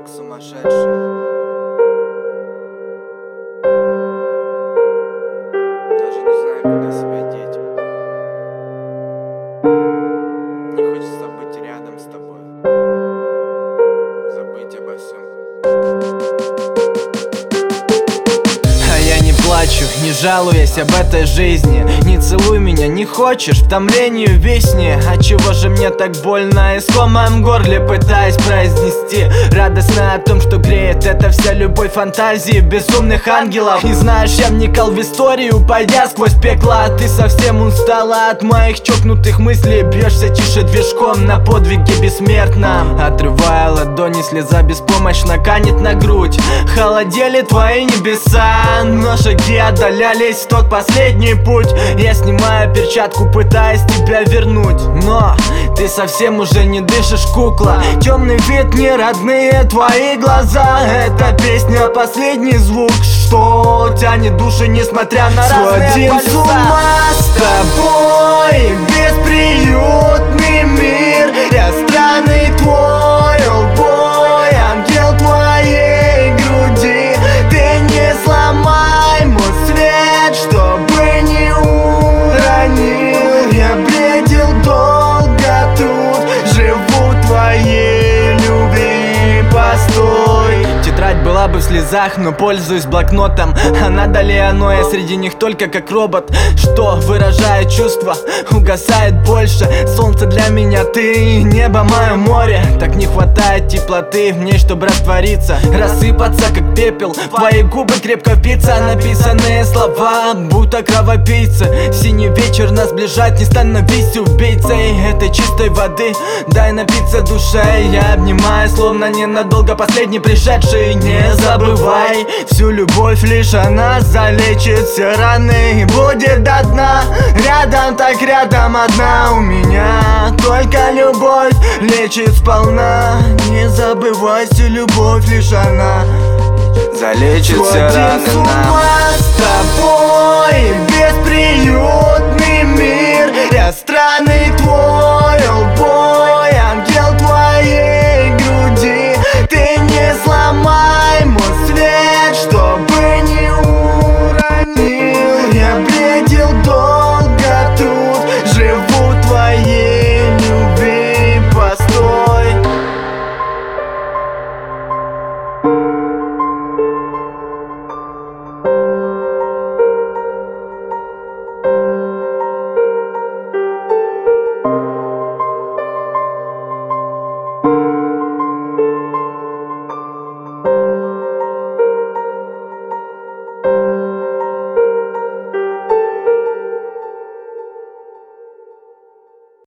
как сумасшедший. Даже не знаю, куда себя деть. Не хочется быть рядом с тобой, забыть обо всем. А я не плачу, не жалуясь об этой жизни. Не целуй меня, не хочешь, в томлении весне. А чего же мне так больно, и с комом в горле пытаюсь произнести. Радостно о том, что греет это вся любовь фантазии безумных ангелов. И знаешь, я вникал в историю, пойдя сквозь пекло. А ты совсем устала от моих чокнутых мыслей. Бьешься тише движком на подвиге бессмертном. Отрывая ладони, слеза беспомощно канет на грудь. Холодели твои небеса, но шаги отдалялись в тот последний путь. Я снимаю перчатку, пытаясь тебя вернуть, но ты совсем уже не дышишь, кукла. Темный вид, не родные твои глаза. Эта песня последний звук, что тянет души, несмотря на разные полюса. Сходим с ума с тобой, бесприютный мир. Я странный твой олдбой, ангел твоей груди. Ты не сломай мой свет, чтобы не уронил. Я бредил долго тут, живу твоей любви, постой. Тетрадь была бы в слезах, но пользуюсь блокнотом. А надо ли оно? Я среди них только как робот, что выражает чувства, угасает больше. Солнце для меня ты, небо мое море. Так не хватает теплоты в ней, чтобы раствориться, рассыпаться как пепел. В твои губы крепко впиться написанные слова, будто кровопийцы. Синий вечер нас сближает, не становись убийцей этой чистой воды. Дай напиться душе, я обнимаю, словно ненадолго последний пришедший. Не забывай, всю любовь лишь она залечит все раны и будет до дна. Рядом, так рядом одна у меня. Только любовь лечит сполна. Не забывай, всю любовь лишь она залечит все раны. Сходим с ума с тобой, бесприютный мир. Я странный